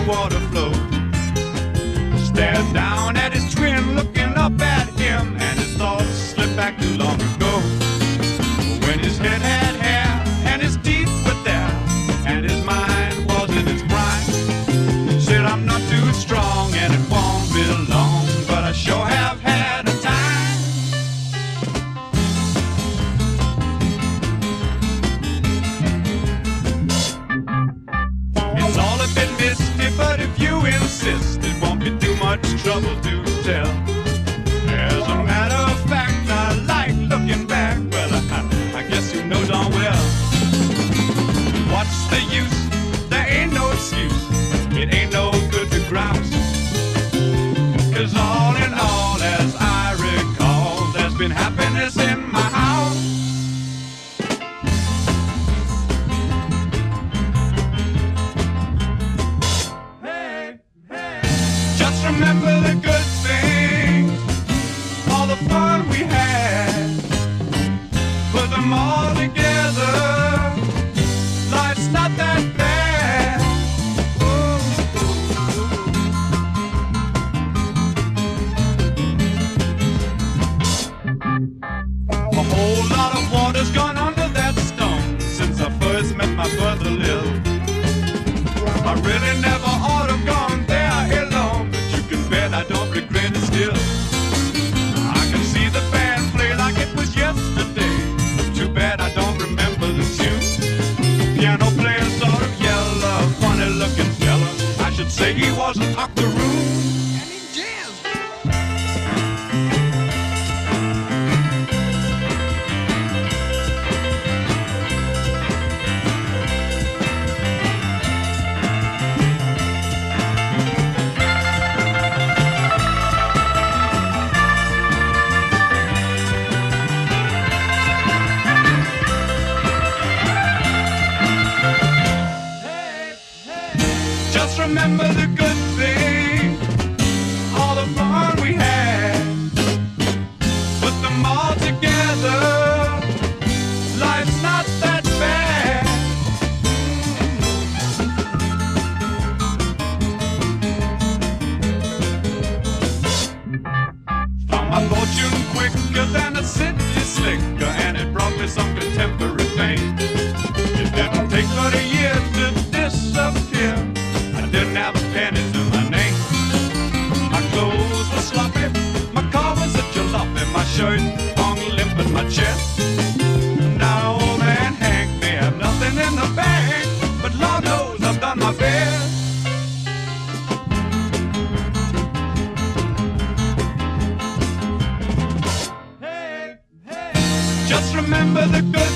water flow. Stared down at his twin, looking up at him, and his thoughts slipped back too long ago. When his head had hair, and his teeth were there, and his mind was in its prime. Said, I'm not too strong, and it won't be long, but I sure have had a time. It's all a bit misty, but if you insist, it won't be too much trouble to tell. As a matter of fact, I like looking back. Well, I guess you know darn well. What's the use? There ain't no excuse. It ain't no good to grouse. 'Cause all in all, as I recall, there's been happiness in my house. Hey, hey, just remember the good things, all the fun we had. Put them all together, life's not that bad. A whole lot of water's gone under that stone since I first met my brother Lil. I really never ought to have gone there alone, but you can bet I don't regret it still. I can see the band play like it was yesterday. Too bad I don't remember the tune. Piano player sort of yellow, funny looking fella. I should say he was an octoroon. And he jazzed. Just remember the good thing, all the fun we had. Put them all together, life's not that bad. Found my fortune quicker than a city slicker, and it brought me some contemporary fame. It didn't take but a year to disappear. Didn't have a penny to my name. My clothes were sloppy, my car was a jalopy, my shirt hung limp in my chest. Now old man Hank may have nothing in the bank, but Lord knows I've done my best. Hey, hey, just remember the good